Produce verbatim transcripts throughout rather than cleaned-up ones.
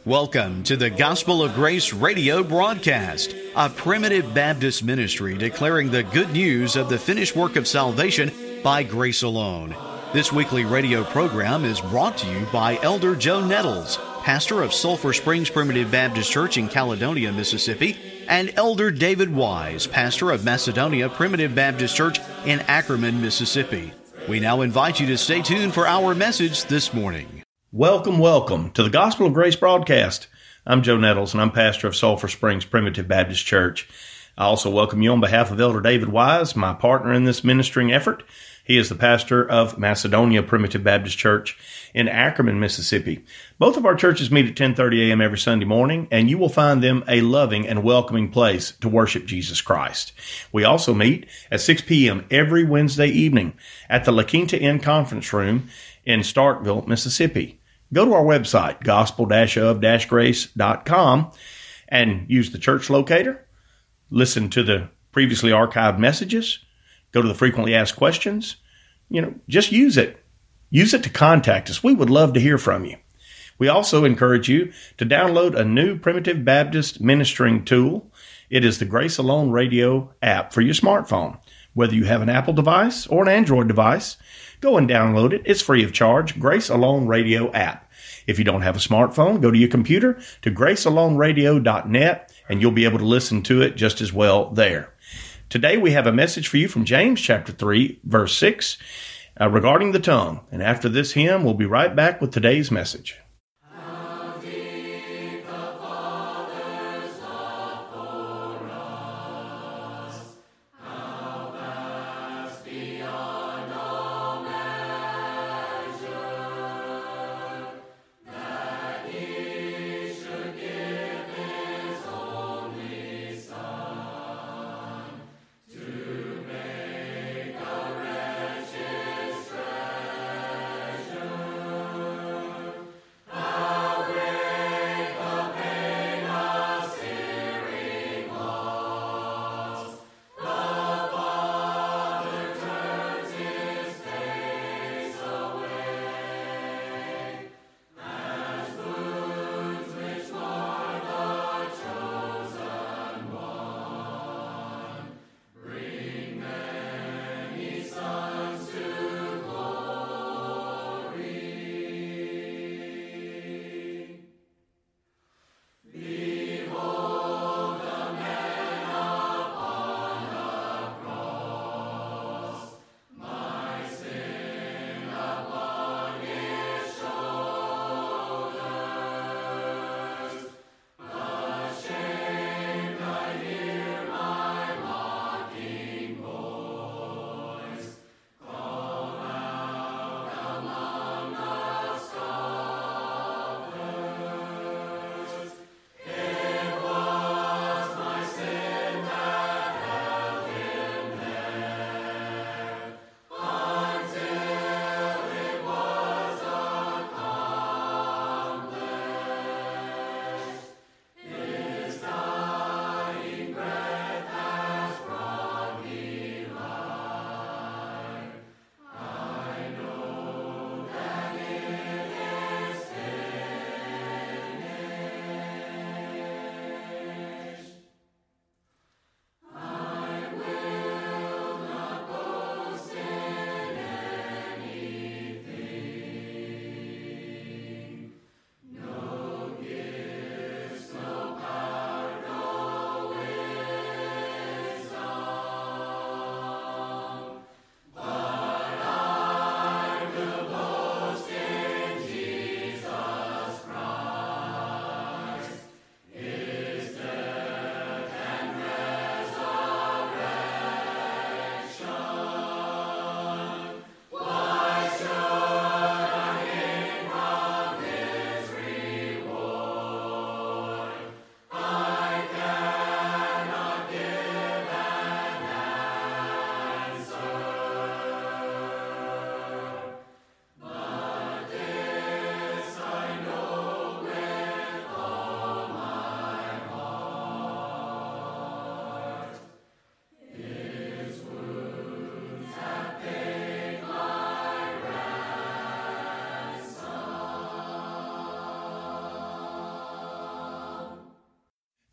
Welcome to the Gospel of Grace radio broadcast, a primitive Baptist ministry declaring the good news of the finished work of salvation by grace alone. This weekly radio program is brought to you by Elder Joe Nettles, pastor of Sulphur Springs Primitive Baptist Church in Caledonia, Mississippi, and Elder David Wise, pastor of Macedonia Primitive Baptist Church in Ackerman, Mississippi. We now invite you to stay tuned for our message this morning. Welcome, welcome to the Gospel of Grace broadcast. I'm Joe Nettles, and I'm pastor of Sulphur Springs Primitive Baptist Church. I also welcome you on behalf of Elder David Wise, my partner in this ministering effort. He is the pastor of Macedonia Primitive Baptist Church in Ackerman, Mississippi. Both of our churches meet at ten thirty a.m. every Sunday morning, and you will find them a loving and welcoming place to worship Jesus Christ. We also meet at six p.m. every Wednesday evening at the La Quinta Inn Conference Room in Starkville, Mississippi. Go to our website, gospel of grace dot com, and use the church locator. Listen to the previously archived messages. Go to the frequently asked questions. You know, just use it. Use it to contact us. We would love to hear from you. We also encourage you to download a new Primitive Baptist ministering tool. It is the Grace Alone Radio app for your smartphone. Whether you have an Apple device or an Android device, go and download it. It's free of charge. Grace Alone Radio app. If you don't have a smartphone, go to your computer to grace alone radio dot net, and you'll be able to listen to it just as well there. Today we have a message for you from James chapter three, verse six, uh, regarding the tongue. And after this hymn, we'll be right back with today's message.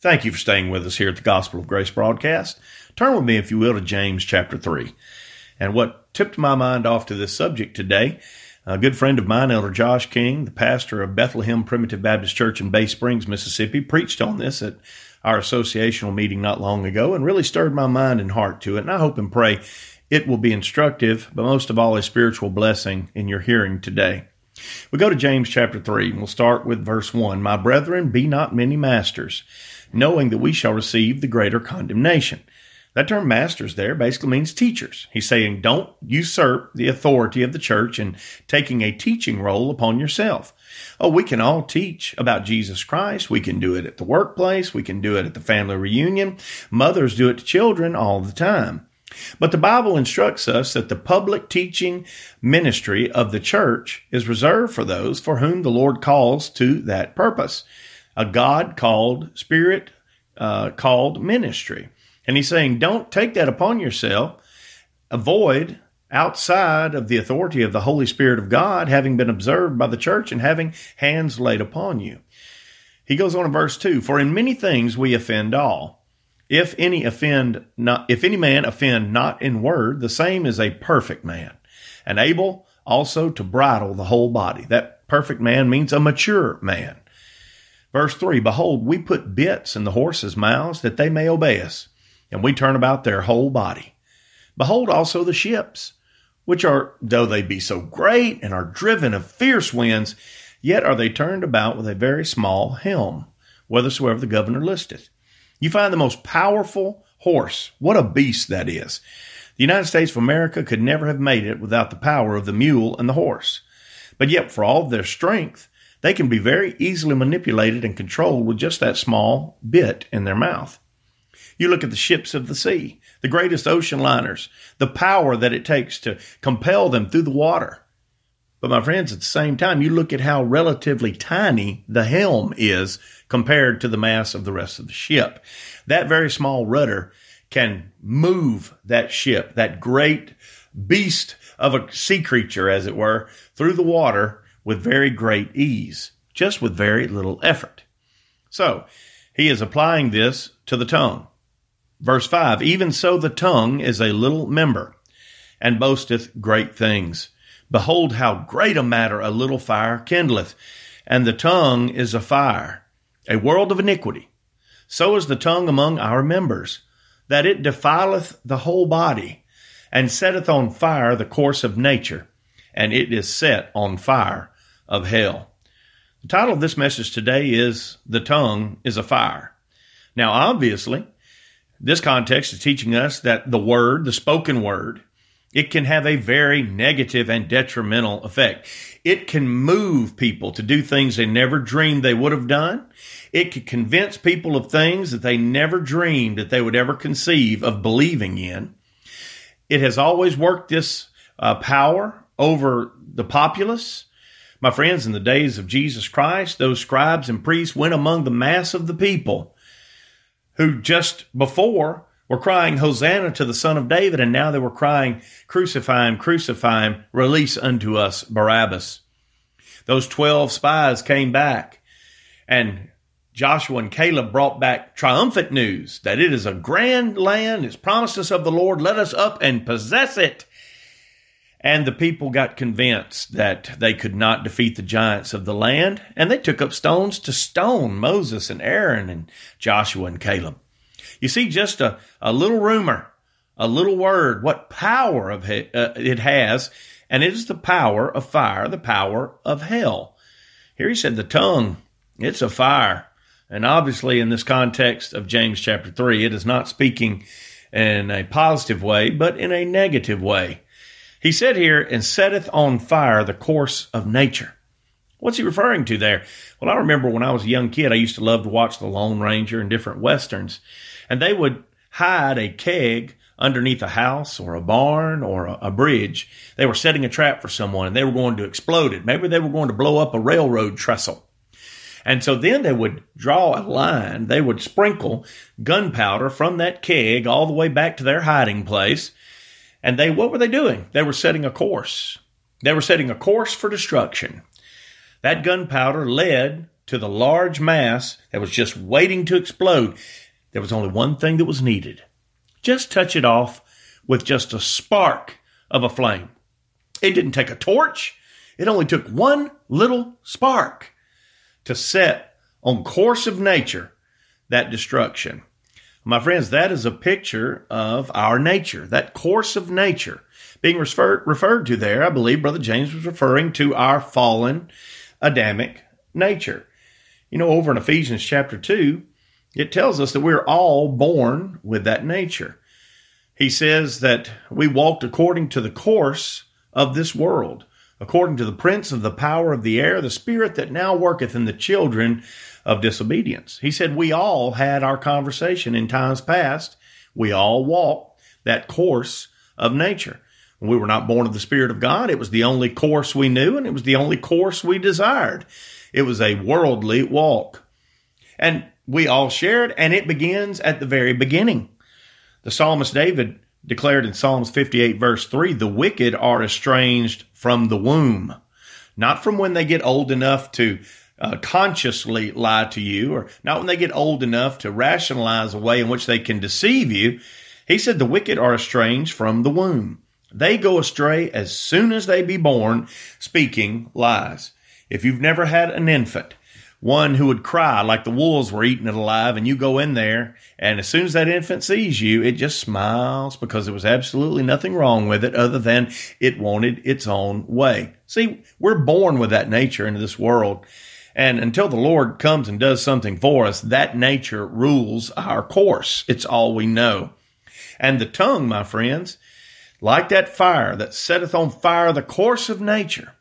Thank you for staying with us here at the Gospel of Grace broadcast. Turn with me, if you will, to James chapter three. And what tipped my mind off to this subject today, a good friend of mine, Elder Josh King, the pastor of Bethlehem Primitive Baptist Church in Bay Springs, Mississippi, preached on this at our associational meeting not long ago and really stirred my mind and heart to it. And I hope and pray it will be instructive, but most of all, a spiritual blessing in your hearing today. We go to James chapter three, and we'll start with verse one. My brethren, be not many masters, knowing that we shall receive the greater condemnation. That term masters there basically means teachers. He's saying don't usurp the authority of the church and taking a teaching role upon yourself. Oh, we can all teach about Jesus Christ. We can do it at the workplace. We can do it at the family reunion. Mothers do it to children all the time. But the Bible instructs us that the public teaching ministry of the church is reserved for those for whom the Lord calls to that purpose. A God-called, Spirit-called uh, ministry. And he's saying, don't take that upon yourself. Avoid outside of the authority of the Holy Spirit of God, having been observed by the church and having hands laid upon you. He goes on in verse two, for in many things we offend all. If any offend not, if any man offend not in word, the same is a perfect man, and able also to bridle the whole body. That perfect man means a mature man. Verse three, behold, we put bits in the horses' mouths that they may obey us, and we turn about their whole body. Behold also the ships, which are, though they be so great and are driven of fierce winds, yet are they turned about with a very small helm, whithersoever the governor listeth. You find the most powerful horse. What a beast that is. The United States of America could never have made it without the power of the mule and the horse. But yet, for all of their strength, they can be very easily manipulated and controlled with just that small bit in their mouth. You look at the ships of the sea, the greatest ocean liners, the power that it takes to compel them through the water. But my friends, at the same time, you look at how relatively tiny the helm is compared to the mass of the rest of the ship. That very small rudder can move that ship, that great beast of a sea creature, as it were, through the water with very great ease, just with very little effort. So, he is applying this to the tongue. Verse five, even so the tongue is a little member, and boasteth great things. Behold how great a matter a little fire kindleth, and the tongue is a fire, a world of iniquity. So is the tongue among our members, that it defileth the whole body, and setteth on fire the course of nature, and it is set on fire of hell. The title of this message today is The Tongue is a Fire. Now, obviously, this context is teaching us that the word, the spoken word, it can have a very negative and detrimental effect. It can move people to do things they never dreamed they would have done. It can convince people of things that they never dreamed that they would ever conceive of believing in. It has always worked this uh, power over the populace. My friends, in the days of Jesus Christ, those scribes and priests went among the mass of the people who just before were crying, Hosanna to the Son of David, and now they were crying, crucify him, crucify him, release unto us Barabbas. Those twelve spies came back, and Joshua and Caleb brought back triumphant news that it is a grand land, it's promised us of the Lord, let us up and possess it. And the people got convinced that they could not defeat the giants of the land, and they took up stones to stone Moses and Aaron and Joshua and Caleb. You see, just a, a little rumor, a little word, what power of he, uh, it has, and it is the power of fire, the power of hell. Here he said the tongue, it's a fire. And obviously in this context of James chapter three, it is not speaking in a positive way, but in a negative way. He said here, and setteth on fire the course of nature. What's he referring to there? Well, I remember when I was a young kid, I used to love to watch the Lone Ranger and different Westerns. And they would hide a keg underneath a house or a barn or a, a bridge. They were setting a trap for someone and they were going to explode it. Maybe they were going to blow up a railroad trestle. And so then they would draw a line. They would sprinkle gunpowder from that keg all the way back to their hiding place. And they, what were they doing? They were setting a course. They were setting a course for destruction. That gunpowder led to the large mass that was just waiting to explode, there was only one thing that was needed. Just touch it off with just a spark of a flame. It didn't take a torch. It only took one little spark to set on course of nature that destruction. My friends, that is a picture of our nature, that course of nature. Being refer- referred to there, I believe Brother James was referring to our fallen Adamic nature. You know, over in Ephesians chapter two, it tells us that we're all born with that nature. He says that we walked according to the course of this world, according to the prince of the power of the air, the spirit that now worketh in the children of disobedience. He said we all had our conversation in times past. We all walked that course of nature. When we were not born of the Spirit of God, it was the only course we knew, and it was the only course we desired. It was a worldly walk. And we all shared, and it begins at the very beginning. The psalmist David declared in Psalms fifty-eight, verse three, the wicked are estranged from the womb, not from when they get old enough to uh, consciously lie to you, or not when they get old enough to rationalize a way in which they can deceive you. He said the wicked are estranged from the womb. They go astray as soon as they be born, speaking lies. If you've never had an infant, one who would cry like the wolves were eating it alive, and you go in there, and as soon as that infant sees you, it just smiles because there was absolutely nothing wrong with it other than it wanted its own way. See, we're born with that nature into this world, and until the Lord comes and does something for us, that nature rules our course. It's all we know. And the tongue, my friends, like that fire that setteth on fire the course of nature.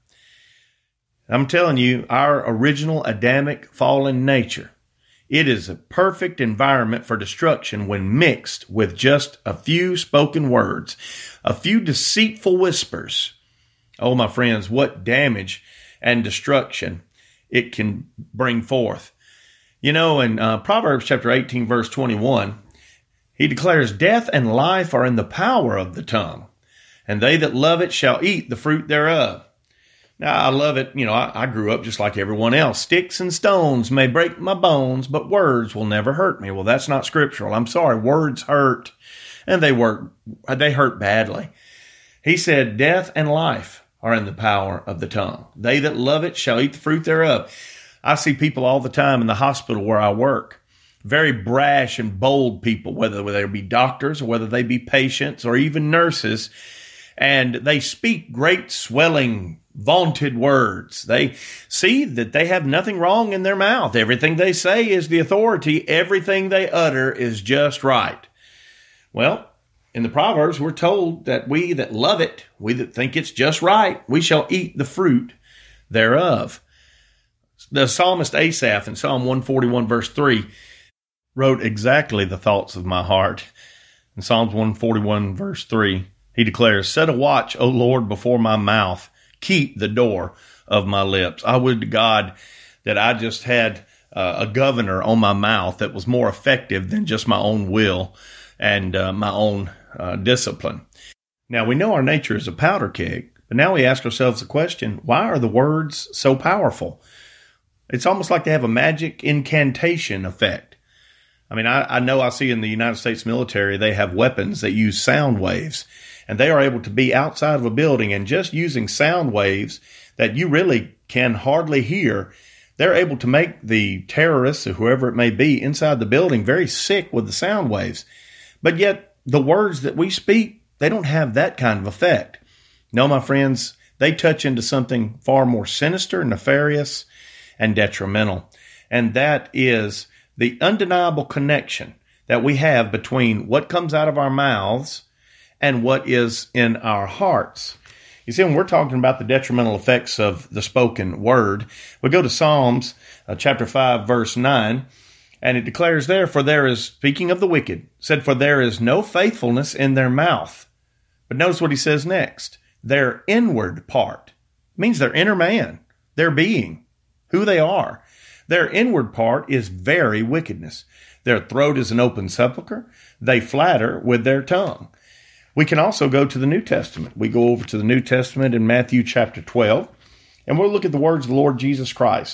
I'm telling you, our original Adamic fallen nature, it is a perfect environment for destruction when mixed with just a few spoken words, a few deceitful whispers. Oh, my friends, what damage and destruction it can bring forth. You know, in uh, Proverbs chapter eighteen, verse twenty-one, he declares, death and life are in the power of the tongue, and they that love it shall eat the fruit thereof. Now, I love it. You know, I, I grew up just like everyone else. Sticks and stones may break my bones, but words will never hurt me. Well, that's not scriptural. I'm sorry. Words hurt, and they work. They hurt badly. He said, death and life are in the power of the tongue. They that love it shall eat the fruit thereof. I see people all the time in the hospital where I work, very brash and bold people, whether they be doctors or whether they be patients or even nurses, and they speak great swelling vaunted words. They see that they have nothing wrong in their mouth. Everything they say is the authority. Everything they utter is just right. Well, in the Proverbs, we're told that we that love it, we that think it's just right, we shall eat the fruit thereof. The psalmist Asaph in Psalm one forty-one, verse three, wrote exactly the thoughts of my heart. In Psalms one forty-one, verse three, he declares, set a watch, O Lord, before my mouth. Keep the door of my lips. I would to God that I just had uh, a governor on my mouth that was more effective than just my own will and uh, my own uh, discipline. Now, we know our nature is a powder keg, but now we ask ourselves the question, why are the words so powerful? It's almost like they have a magic incantation effect. I mean, I, I know I see in the United States military, they have weapons that use sound waves. And they are able to be outside of a building and just using sound waves that you really can hardly hear, they're able to make the terrorists or whoever it may be inside the building very sick with the sound waves. But yet the words that we speak, they don't have that kind of effect. No, my friends, they touch into something far more sinister, nefarious, and detrimental. And that is the undeniable connection that we have between what comes out of our mouths and what is in our hearts. You see, when we're talking about the detrimental effects of the spoken word, we go to Psalms uh, chapter five, verse nine, and it declares there, for there is, speaking of the wicked, said, for there is no faithfulness in their mouth. But notice what he says next. Their inward part means their inner man, their being, who they are. Their inward part is very wickedness. Their throat is an open sepulchre. They flatter with their tongue. We can also go to the New Testament. We go over to the New Testament in Matthew chapter twelve, and we'll look at the words of the Lord Jesus Christ.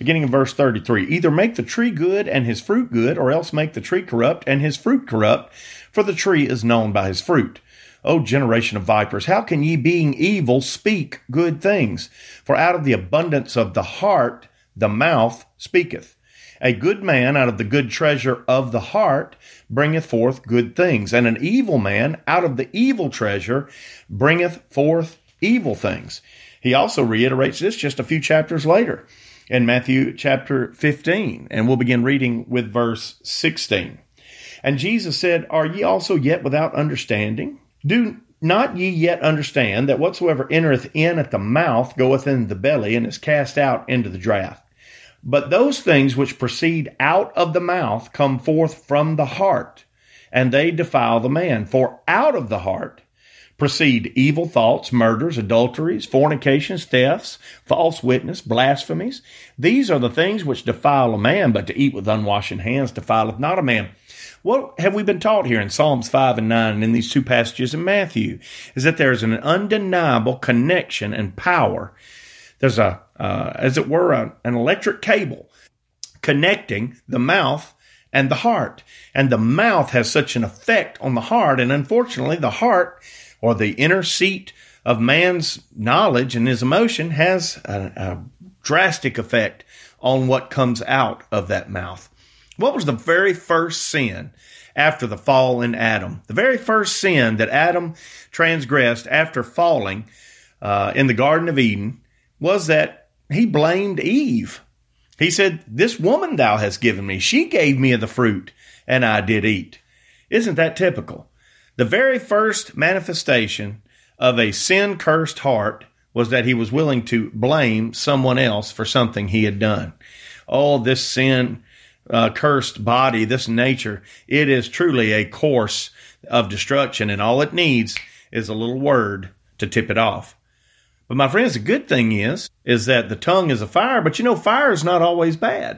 beginning in verse thirty-three. Either make the tree good and his fruit good, or else make the tree corrupt and his fruit corrupt, for the tree is known by his fruit. O generation of vipers, how can ye, being evil, speak good things? For out of the abundance of the heart the mouth speaketh. A good man out of the good treasure of the heart bringeth forth good things, and an evil man out of the evil treasure bringeth forth evil things. He also reiterates this just a few chapters later in Matthew chapter fifteen, and we'll begin reading with verse sixteen. And Jesus said, Are ye also yet without understanding? Do not ye yet understand that whatsoever entereth in at the mouth goeth into the belly, and is cast out into the draught? But those things which proceed out of the mouth come forth from the heart, and they defile the man. For out of the heart proceed evil thoughts, murders, adulteries, fornications, thefts, false witness, blasphemies. These are the things which defile a man, but to eat with unwashen hands defileth not a man. What have we been taught here in Psalms five and nine and in these two passages in Matthew? Is that there's an undeniable connection and power. There's a, uh, as it were, a, an electric cable connecting the mouth and the heart. And the mouth has such an effect on the heart. And unfortunately, the heart, or the inner seat of man's knowledge and his emotion, has a, a drastic effect on what comes out of that mouth. What was the very first sin after the fall in Adam? The very first sin that Adam transgressed after falling uh, in the Garden of Eden was that he blamed Eve. He said, This woman thou hast given me, she gave me of the fruit, and I did eat. Isn't that typical? The very first manifestation of a sin-cursed heart was that he was willing to blame someone else for something he had done. Oh, this sin Uh, cursed body, this nature, it is truly a course of destruction, and all it needs is a little word to tip it off. But my friends, the good thing is, is that the tongue is a fire, but you know, fire is not always bad.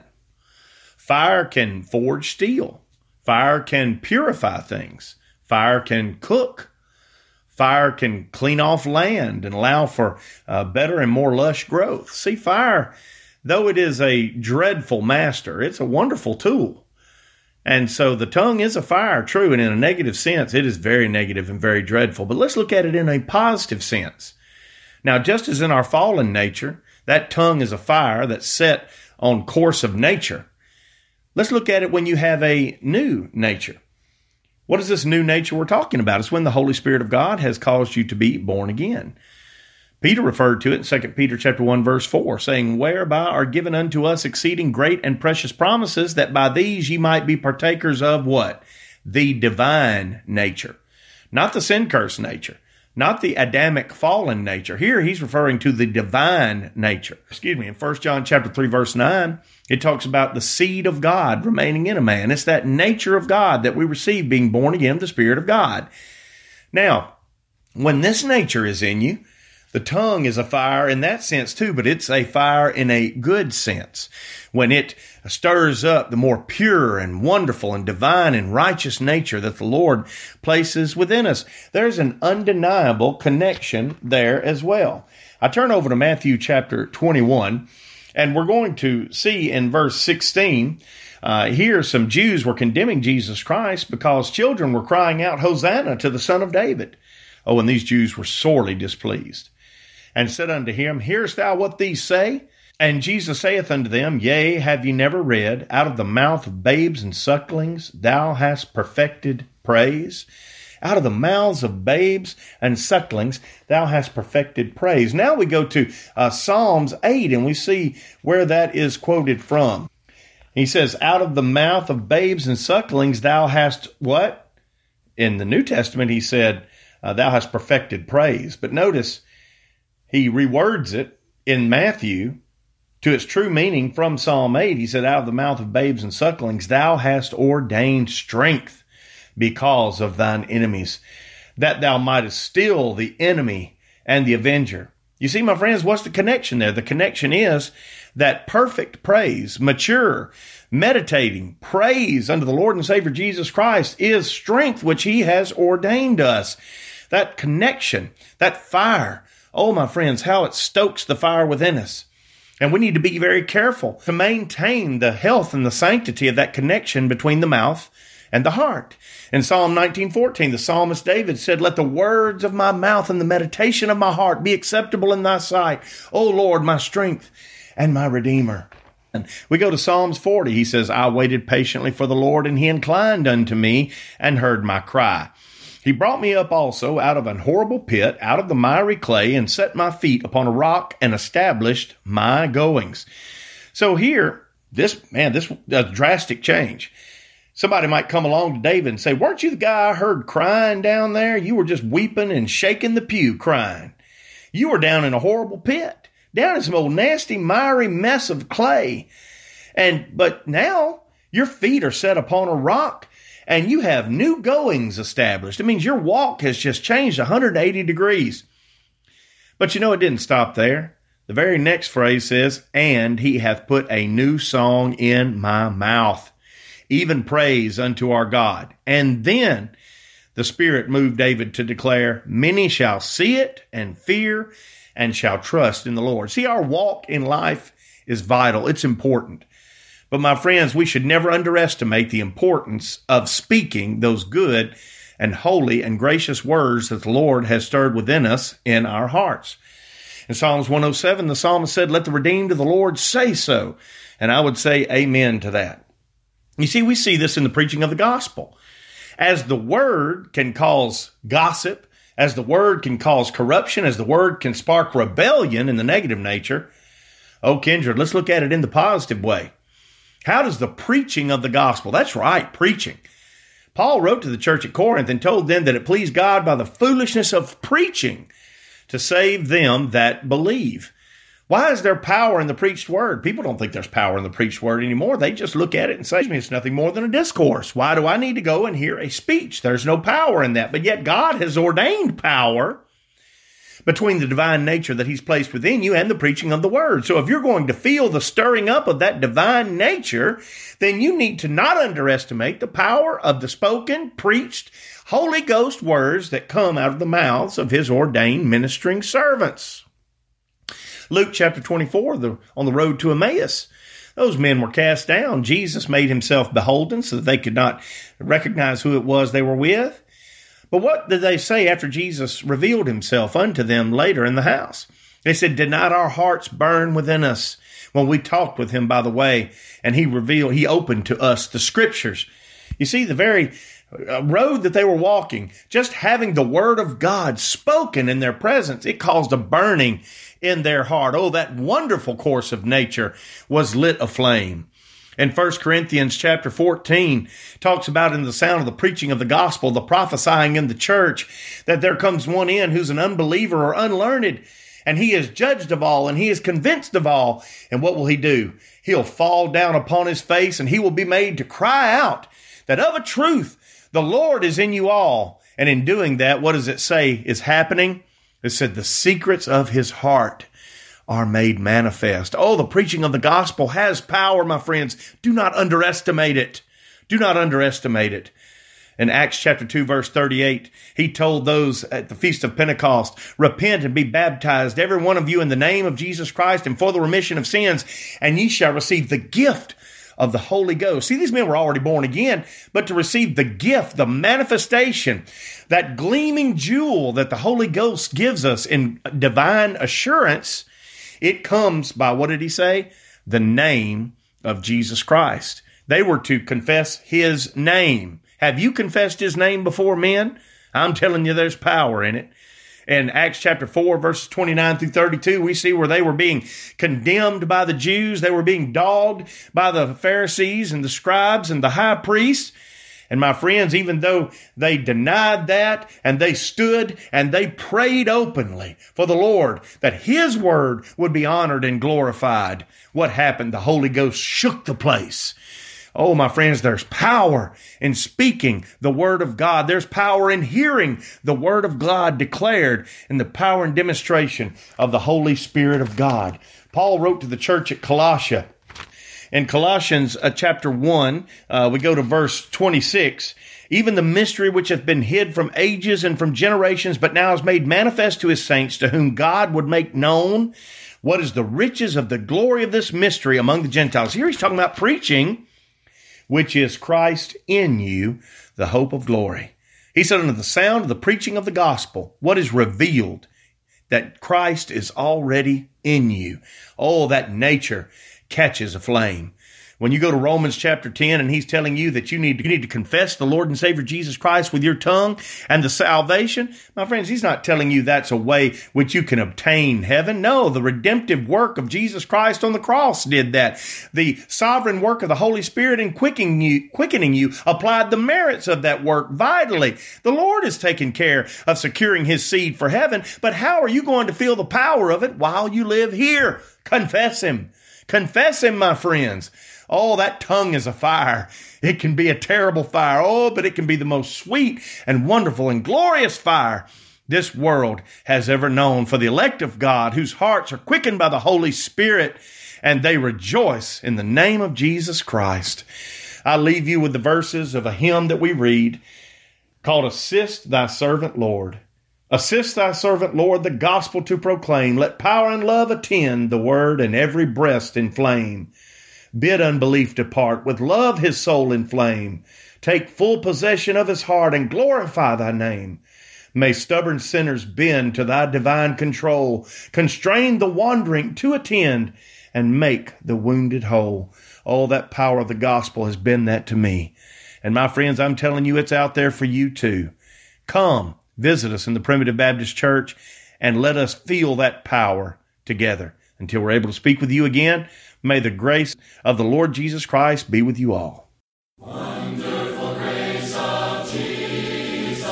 Fire can forge steel. Fire can purify things. Fire can cook. Fire can clean off land and allow for uh, better and more lush growth. See, fire, though it is a dreadful master, it's a wonderful tool. And so the tongue is a fire, true, and in a negative sense, it is very negative and very dreadful. But let's look at it in a positive sense. Now, just as in our fallen nature, that tongue is a fire that's set on course of nature. Let's look at it when you have a new nature. What is this new nature we're talking about? It's when the Holy Spirit of God has caused you to be born again. Peter referred to it in Second Peter chapter one, verse four, saying, Whereby are given unto us exceeding great and precious promises, that by these ye might be partakers of what? The divine nature. Not the sin-cursed nature. Not the Adamic fallen nature. Here he's referring to the divine nature. Excuse me, in First John chapter three, verse nine, it talks about the seed of God remaining in a man. It's that nature of God that we receive being born again of the Spirit of God. Now, when this nature is in you, the tongue is a fire in that sense too, but it's a fire in a good sense. When it stirs up the more pure and wonderful and divine and righteous nature that the Lord places within us, there's an undeniable connection there as well. I turn over to Matthew chapter twenty-one, and we're going to see in verse sixteen, uh, here some Jews were condemning Jesus Christ because children were crying out, Hosanna to the Son of David. Oh, and these Jews were sorely displeased. And said unto him, Hearest thou what these say? And Jesus saith unto them, Yea, have ye never read, Out of the mouth of babes and sucklings thou hast perfected praise? Out of the mouths of babes and sucklings thou hast perfected praise. Now we go to uh, Psalms eight, and we see where that is quoted from. He says, Out of the mouth of babes and sucklings thou hast what? In the New Testament he said, uh, Thou hast perfected praise. But notice, he rewords it in Matthew to its true meaning from Psalm eight. He said, Out of the mouth of babes and sucklings, thou hast ordained strength because of thine enemies, that thou mightest still the enemy and the avenger. You see, my friends, what's the connection there? The connection is that perfect praise, mature, meditating praise unto the Lord and Savior Jesus Christ is strength which he has ordained us. That connection, that fire, oh, my friends, how it stokes the fire within us. And we need to be very careful to maintain the health and the sanctity of that connection between the mouth and the heart. In Psalm nineteen fourteen, the psalmist David said, "Let the words of my mouth and the meditation of my heart be acceptable in thy sight, O Lord, my strength and my Redeemer." And we go to Psalms forty. He says, "I waited patiently for the Lord, and he inclined unto me and heard my cry. He brought me up also out of an horrible pit, out of the miry clay, and set my feet upon a rock and established my goings." So here, this, man, this is a drastic change. Somebody might come along to David and say, "Weren't you the guy I heard crying down there? You were just weeping and shaking the pew crying. You were down in a horrible pit, down in some old nasty, miry mess of clay. And, but now your feet are set upon a rock and you have new goings established." It means your walk has just changed one hundred eighty degrees. But you know, it didn't stop there. The very next phrase says, "And he hath put a new song in my mouth, even praise unto our God." And then the Spirit moved David to declare, "Many shall see it and fear and shall trust in the Lord." See, our walk in life is vital. It's important. But my friends, we should never underestimate the importance of speaking those good and holy and gracious words that the Lord has stirred within us in our hearts. In Psalms one oh seven, the psalmist said, "Let the redeemed of the Lord say so." And I would say amen to that. You see, we see this in the preaching of the gospel. As the word can cause gossip, as the word can cause corruption, as the word can spark rebellion in the negative nature, oh, kindred, let's look at it in the positive way. How does the preaching of the gospel, that's right, preaching. Paul wrote to the church at Corinth and told them that it pleased God by the foolishness of preaching to save them that believe. Why is there power in the preached word? People don't think there's power in the preached word anymore. They just look at it and say, "It's nothing more than a discourse. Why do I need to go and hear a speech?" There's no power in that. But yet God has ordained power between the divine nature that he's placed within you and the preaching of the word. So if you're going to feel the stirring up of that divine nature, then you need to not underestimate the power of the spoken, preached, Holy Ghost words that come out of the mouths of his ordained ministering servants. Luke chapter twenty-four, the, on the road to Emmaus, those men were cast down. Jesus made himself beholden so that they could not recognize who it was they were with. But what did they say after Jesus revealed himself unto them later in the house? They said, "Did not our hearts burn within us when we talked with him by the way, and he revealed, he opened to us the scriptures?" You see, the very road that they were walking, just having the word of God spoken in their presence, it caused a burning in their heart. Oh, that wonderful course of nature was lit aflame. In First Corinthians chapter fourteen, talks about in the sound of the preaching of the gospel, the prophesying in the church, that there comes one in who's an unbeliever or unlearned, and he is judged of all, and he is convinced of all. And what will he do? He'll fall down upon his face, and he will be made to cry out that of a truth, the Lord is in you all. And in doing that, what does it say is happening? It said the secrets of his heart are made manifest. Oh, the preaching of the gospel has power, my friends. Do not underestimate it. Do not underestimate it. In Acts chapter two, verse thirty-eight, he told those at the Feast of Pentecost, "Repent and be baptized, every one of you, in the name of Jesus Christ, and for the remission of sins, and ye shall receive the gift of the Holy Ghost." See, these men were already born again, but to receive the gift, the manifestation, that gleaming jewel that the Holy Ghost gives us in divine assurance, it comes by, what did he say? The name of Jesus Christ. They were to confess his name. Have you confessed his name before men? I'm telling you, there's power in it. In Acts chapter four, verses twenty-nine through thirty-two, we see where they were being condemned by the Jews. They were being dogged by the Pharisees and the scribes and the high priests. And my friends, even though they denied that and they stood and they prayed openly for the Lord that his word would be honored and glorified, what happened? The Holy Ghost shook the place. Oh, my friends, there's power in speaking the word of God. There's power in hearing the word of God declared, and the power and demonstration of the Holy Spirit of God. Paul wrote to the church at Colossia. In Colossians uh, chapter one, uh, we go to verse twenty-six, even the mystery which hath been hid from ages and from generations, but now is made manifest to his saints, to whom God would make known what is the riches of the glory of this mystery among the Gentiles. Here he's talking about preaching, which is Christ in you, the hope of glory. He said, unto the sound of the preaching of the gospel, what is revealed? That Christ is already in you. Oh, that nature catches aflame. When you go to Romans chapter ten and he's telling you that you need, you need to confess the Lord and Savior Jesus Christ with your tongue and the salvation, my friends, he's not telling you that's a way which you can obtain heaven. No, the redemptive work of Jesus Christ on the cross did that. The sovereign work of the Holy Spirit in quickening you, quickening you applied the merits of that work vitally. The Lord is taking care of securing his seed for heaven, but how are you going to feel the power of it while you live here? Confess him. Confess him, my friends. Oh, that tongue is a fire. It can be a terrible fire. Oh, but it can be the most sweet and wonderful and glorious fire this world has ever known for the elect of God, whose hearts are quickened by the Holy Spirit, and they rejoice in the name of Jesus Christ. I leave you with the verses of a hymn that we read called Assist Thy Servant, Lord. Assist thy servant, Lord, the gospel to proclaim. Let power and love attend the word, and every breast inflame. Bid unbelief depart, with love his soul inflame. Take full possession of his heart and glorify thy name. May stubborn sinners bend to thy divine control. Constrain the wandering to attend and make the wounded whole. Oh, that power of the gospel has been that to me. And my friends, I'm telling you, it's out there for you too. Come, visit us in the Primitive Baptist Church and let us feel that power together. Until we're able to speak with you again, may the grace of the Lord Jesus Christ be with you all. Wonderful grace of Jesus,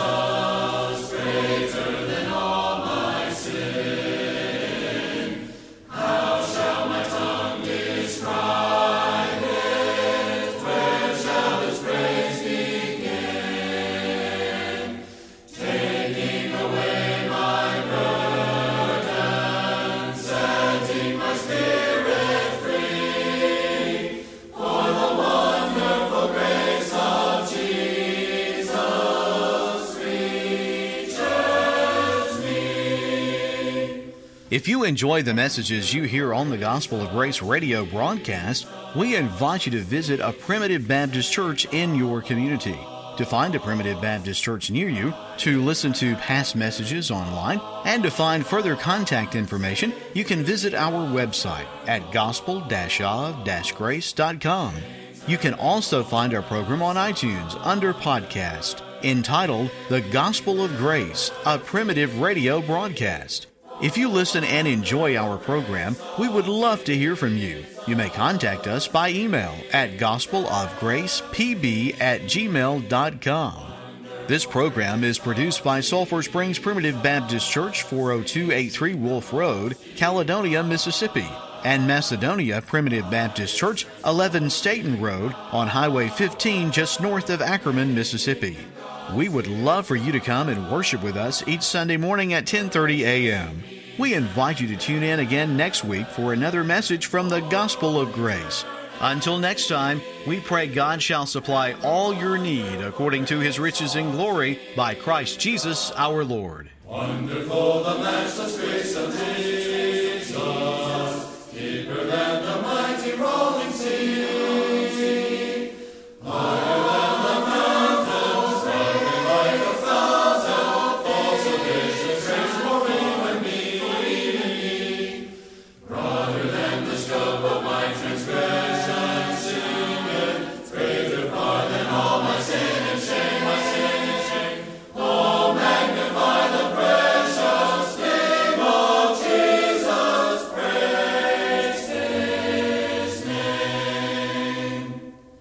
greater than all my sin. How shall my tongue describe it? Where shall its praise begin? Taking away my burden, setting my spirit free, for the wonderful grace of Jesus reaches me. If you enjoy the messages you hear on the Gospel of Grace radio broadcast, we invite you to visit a Primitive Baptist church in your community. To find a Primitive Baptist church near you, to listen to past messages online, and to find further contact information, you can visit our website at gospel dash of dash grace dot com. You can also find our program on iTunes under podcast, entitled The Gospel of Grace, a Primitive Radio Broadcast. If you listen and enjoy our program, we would love to hear from you. You may contact us by email at gospelofgracepb at gmail dot com. This program is produced by Sulphur Springs Primitive Baptist Church, four oh two eighty-three Wolf Road, Caledonia, Mississippi, and Macedonia Primitive Baptist Church, eleven Staten Road, on Highway fifteen, just north of Ackerman, Mississippi. We would love for you to come and worship with us each Sunday morning at ten thirty a.m. We invite you to tune in again next week for another message from the Gospel of Grace. Until next time, we pray God shall supply all your need according to his riches in glory by Christ Jesus our Lord. Wonderful the matchless grace of Jesus.